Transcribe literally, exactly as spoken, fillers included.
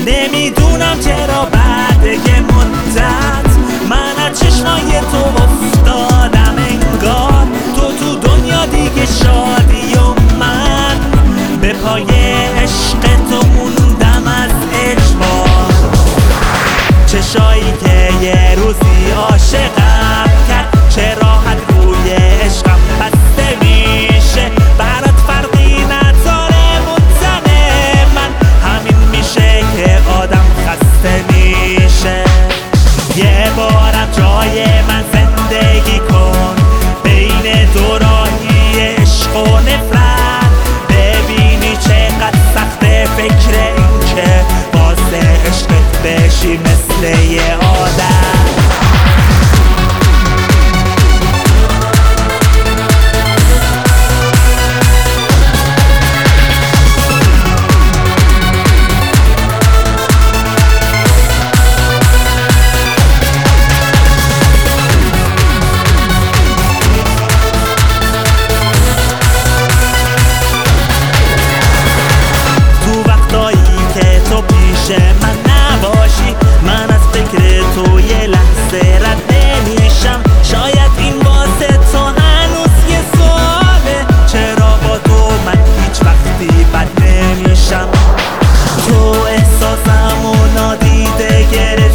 نمیدونم چرا بعد یه مدت من از چشمای تو افتادم، انگار تو تو دنیا دیگه شادی و من به پای عشق تو موندم از اجبار. چشایی که یه روزی عاشقم کرد، چه راحت روی عشقم بسته میشه، برات فرقی نداره مطمئن من، همین میشه که آدم خسته میشه. یه بارم جای من زندگی کن، بین دو راهی عشق و نفرت، ببینی چقدر سخته فکر این که واسه عشقت بشی مثل یه آدم. من نباشی من از فکر تو یه لحظه رد نمیشم، شاید این واسه تو هنوز یه سواله، چرا با تو من هیچ وقتی بد نمیشم. تو احساسم و نادیده گرفتی،